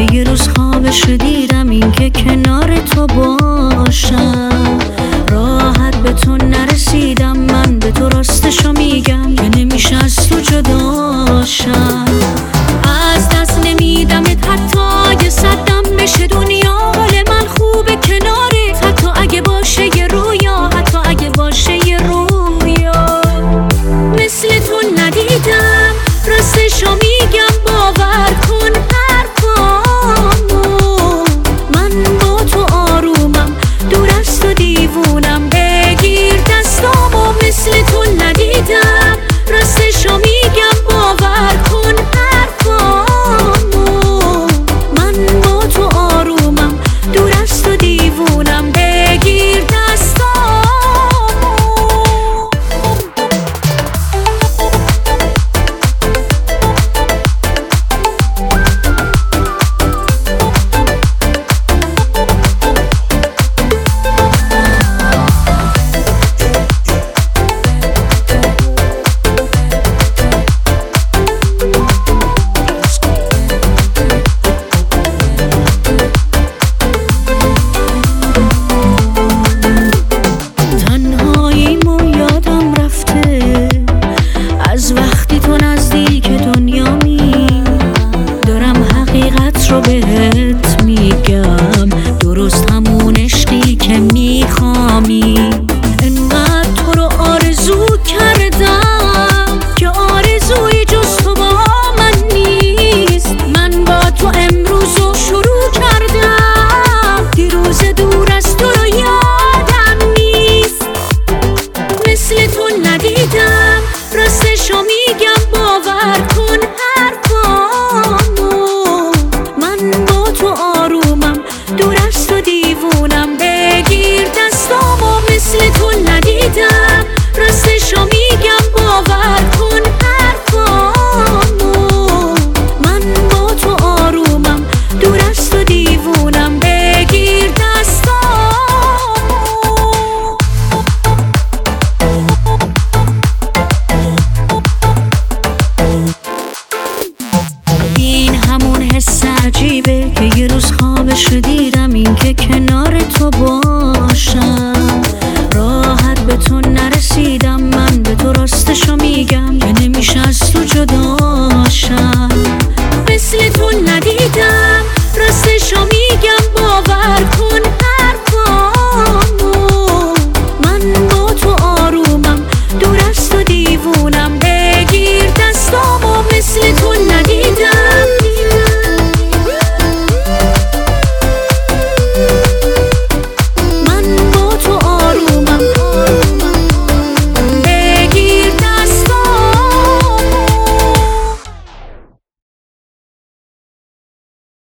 یه روز خوابش دیدم این که کنار تو باشم. راحت به تو نرسیدم، من به تو راستشو میگم که نمیشه از تو جداشم. از دست نمیدمت حتی اگه صدم بشه دنیا. حال من خوبه کنارت حتی اگه باشه یه رویا، حتی اگه باشه یه رویا. مثل تو ندیدم راستشو میگم